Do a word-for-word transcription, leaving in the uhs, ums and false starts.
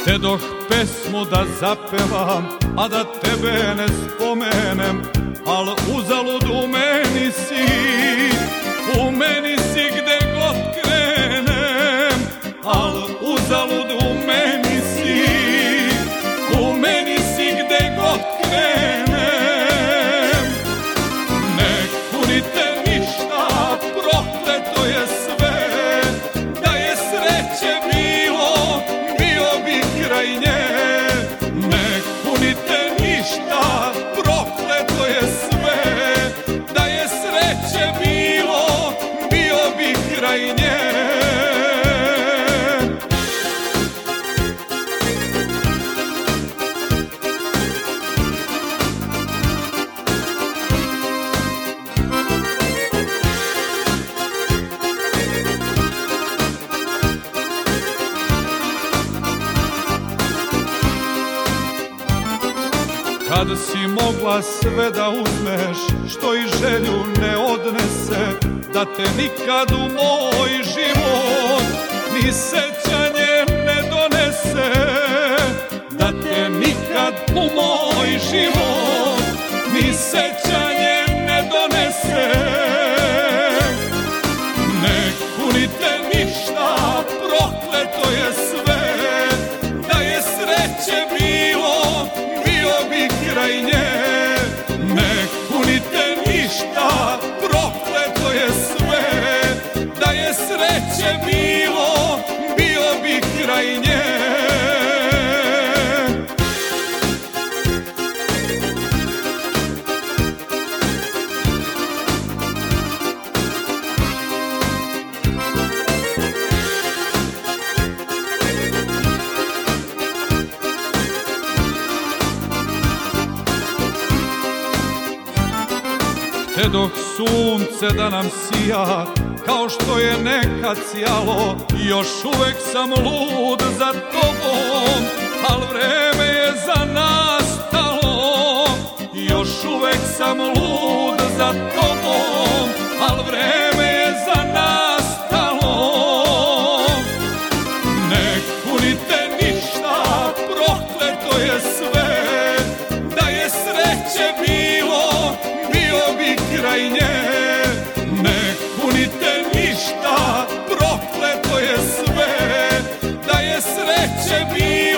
Te dok pesmu da zapevam, a da tebe ne spomenem, al uzalud u meni si, u meni si gde god krenem, al uzalud u meni si, u meni si gde god krenem. Ne kunite ništa, prokleto je sve, da je sreće bilo, bio bi kraj nje. Ne kunite ništa, prokleto je sve, da je sreće bilo, bio bi kraj nje. Kad si mogla sve da uzmeš, što i želju ne odnese, da te nikad u moj život ni sećanje ne donese, da te nikad u moj život ni sećanje ne donese. Ne kunite ništa, prokleto je sve, da je sreće bilo, bio bi kraj nje. Ne kunite ništa, prokleto je sve, da je sreće bilo, bio bi kraj nje. Te dok sunce da nam sija, kao što je nekad sjalo, još uvek sam lud za tobom, al vreme je za nas stalo. Još uvek sam lud za tobom, al vreme je za nas stalo. Ne kunite ništa, prokleto je sve, da je sreće bilo, bio bi kraj nje. Ne kunite ništa, prokleto je sve, da je sreće bilo.